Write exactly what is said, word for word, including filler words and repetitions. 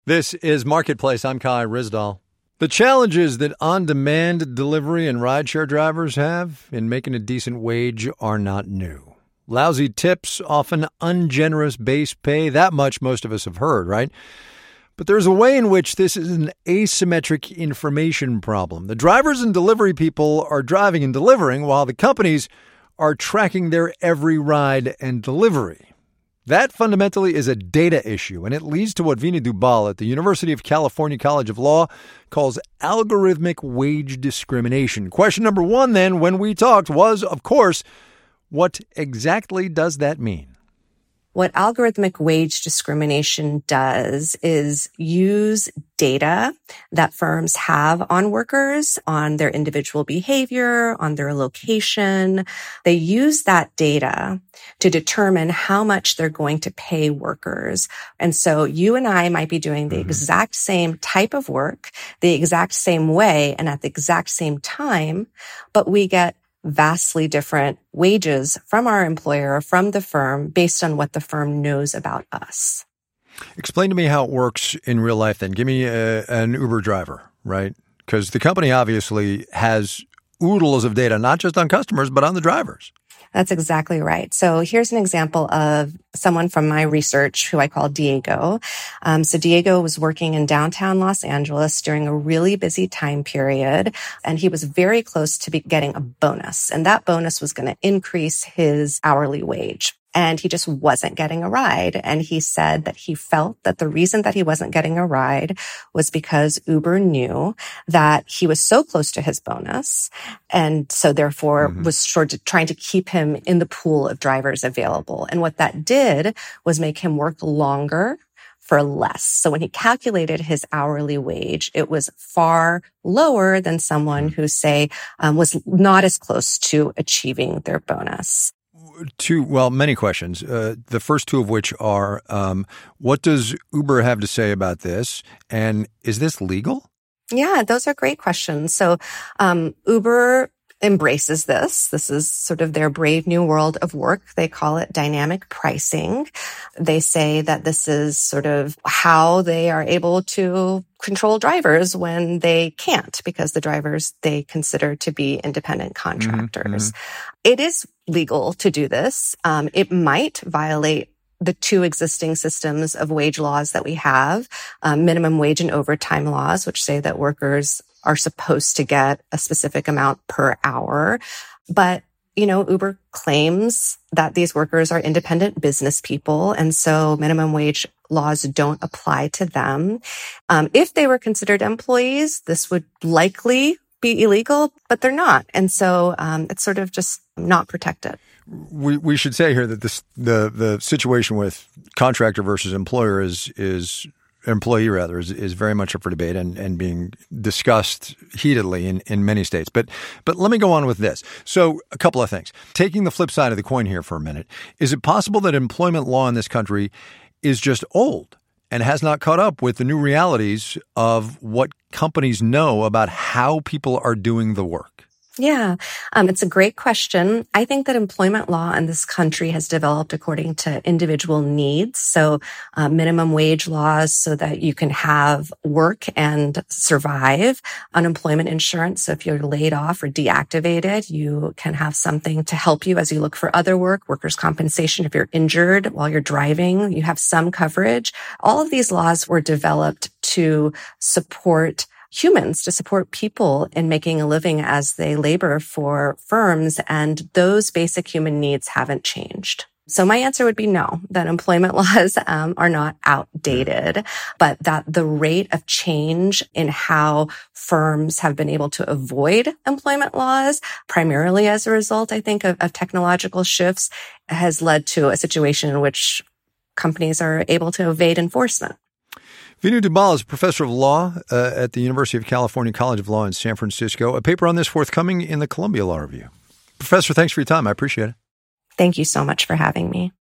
This is Marketplace. I'm Kai Ryssdal. The challenges that on-demand delivery and rideshare drivers have in making a decent wage are not new. Lousy tips, often ungenerous base pay, that much most of us have heard, right? But there's a way in which this is an asymmetric information problem. The drivers and delivery people are driving and delivering while the companies are tracking their every ride and delivery. That fundamentally is a data issue, and it leads to what Veena Dubal at the University of California College of Law calls algorithmic wage discrimination. Question number one, then, when we talked was, of course, what exactly does that mean? What algorithmic wage discrimination does is use data that firms have on workers, on their individual behavior, on their location. They use that data to determine how much they're going to pay workers. And so you and I might be doing the mm-hmm. exact same type of work, the exact same way, and at the exact same time, but we get vastly different wages from our employer, from the firm, based on what the firm knows about us. Explain to me how it works in real life then. Give me a, an Uber driver, right? Because the company obviously has oodles of data, not just on customers, but on the drivers. That's exactly right. So here's an example of someone from my research who I call Diego. Um, so Diego was working in downtown Los Angeles during a really busy time period, and he was very close to be getting a bonus. And that bonus was going to increase his hourly wage. And he just wasn't getting a ride. And he said that he felt that the reason that he wasn't getting a ride was because Uber knew that he was so close to his bonus. And so therefore mm-hmm. was sort of trying to keep him in the pool of drivers available. And what that did was make him work longer for less. So when he calculated his hourly wage, it was far lower than someone who, say, um, was not as close to achieving their bonus. Two, well, many questions. Uh, the first two of which are, um, what does Uber have to say about this? And is this legal? Yeah, those are great questions. So um, Uber embraces this. This is sort of their brave new world of work. They call it dynamic pricing. They say that this is sort of how they are able to control drivers when they can't, because the drivers they consider to be independent contractors. Mm-hmm. It is legal to do this. Um, it might violate the two existing systems of wage laws that we have, um, minimum wage and overtime laws, which say that workers are supposed to get a specific amount per hour. But, you know, Uber claims that these workers are independent business people, and so minimum wage laws don't apply to them. Um, if they were considered employees, this would likely be illegal, but they're not. And so um, it's sort of just not protected. We we should say here that this the the situation with contractor versus employer is is employee rather is, is very much up for debate and, and being discussed heatedly in, in many states. But but let me go on with this. So a couple of things. Taking the flip side of the coin here for a minute, is it possible that employment law in this country is just old and has not caught up with the new realities of what companies know about how people are doing the work? Yeah, um, it's a great question. I think that employment law in this country has developed according to individual needs. So uh, minimum wage laws so that you can have work and survive. Unemployment insurance. So if you're laid off or deactivated, you can have something to help you as you look for other work. Workers' compensation. If you're injured while you're driving, you have some coverage. All of these laws were developed to support humans, to support people in making a living as they labor for firms, and those basic human needs haven't changed. So my answer would be no, that employment laws um, are not outdated, but that the rate of change in how firms have been able to avoid employment laws, primarily as a result, I think, of, of technological shifts, has led to a situation in which companies are able to evade enforcement. Veena Dubal is a professor of law uh, at the University of California College of Law in San Francisco. A paper on this forthcoming in the Columbia Law Review. Professor, thanks for your time. I appreciate it. Thank you so much for having me.